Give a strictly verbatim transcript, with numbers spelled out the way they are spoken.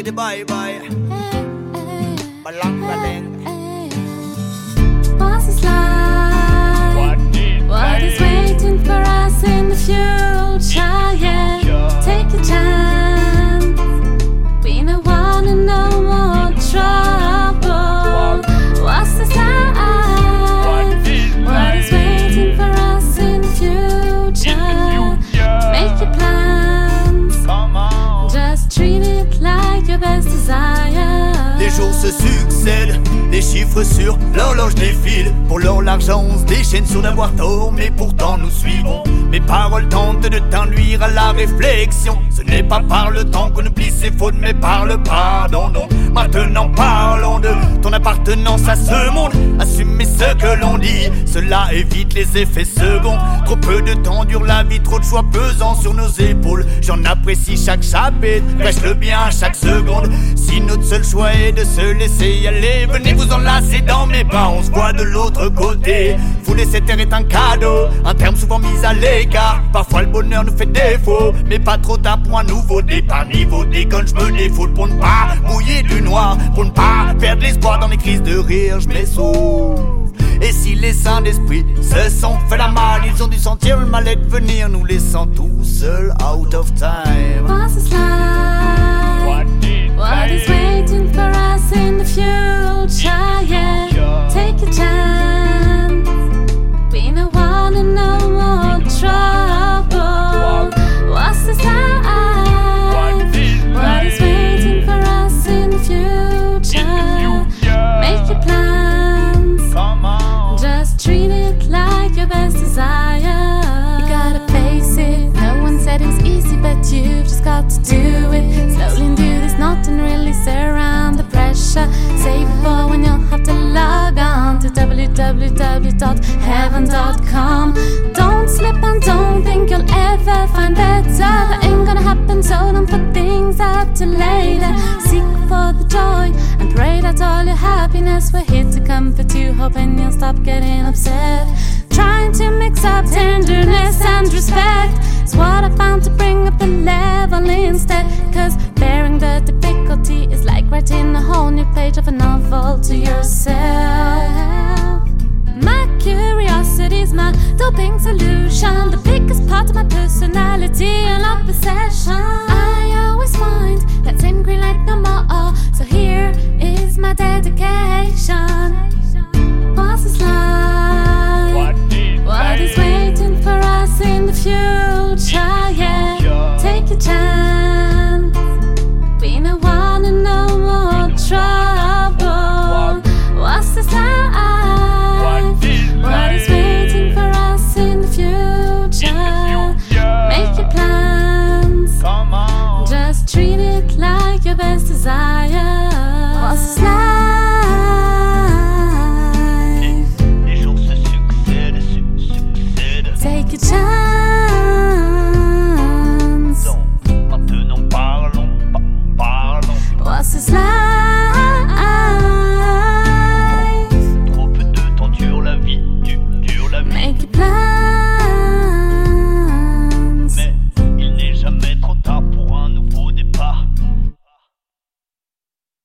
the bye bye. Hey, hey, Balang hey, balang. hey. What's this like? What is What is waiting for us in the future? Yeah, take a chance. We don't wanna know more trouble. What's this like? What is waiting for us in the future? Make your plans. Come on. Just treat it like your best desire. Les jours se succèdent, les chiffres sur l'horloge défilent. Pour l'or, l'argent, on se déchaîne sur d'avoir tort, mais pourtant nous suivons. Mes paroles tentent de t'induire à la réflexion. Ce n'est pas par le temps qu'on oublie ses fautes, mais par le pardon, non. Maintenant parlons de ton appartenance à ce monde. Assumer ce que l'on dit, cela évite les effets seconds. Trop peu de temps dure la vie, trop de choix pesant sur nos épaules. J'en apprécie chaque chapitre, reste le bien chaque seconde. Si notre seul choix est de se laisser aller, venez vous enlacer dans mes bras, on se voit de l'autre côté. Fouler cette terre est un cadeau, un terme souvent mis à l'écart. Parfois le bonheur nous fait défaut, mais pas trop tard pour un nouveau départ. Niveau déconne, je me défoule pour ne pas mouiller du noir, pour ne pas perdre l'espoir dans les crises de rire, je m'essouffle. Et si les saints d'esprit se sont fait la malle, ils ont dû sentir le mal-être venir, nous laissant tout seuls out of time. What's this like? What is What is waiting for us in the future? Yeah, take a chance. We don't wanna know more trouble. What's this like? What is waiting for us in the future? Make your plans. Come on. Just treat it like your best desire. You gotta face it. No one said it was easy, but you've just got to do it. Slowly and do this, nothing really surround the pressure. Save it for when you'll have to log on to w w w dot heaven dot com. Don't slip and don't think you'll ever find better. That ain't gonna happen, so don't put things up to later. Seek for the joy and pray that all your happiness. We're here to comfort you, hoping you'll stop getting upset. Trying to mix up tenderness and respect is what I found to bring up the level instead. Cause bearing the difficulty is like writing a whole new page of a novel to yourself. My curiosity's my doping solution, the biggest part of my personality and love possession. I always find that same green light no more, so here is my dedication. What's this like?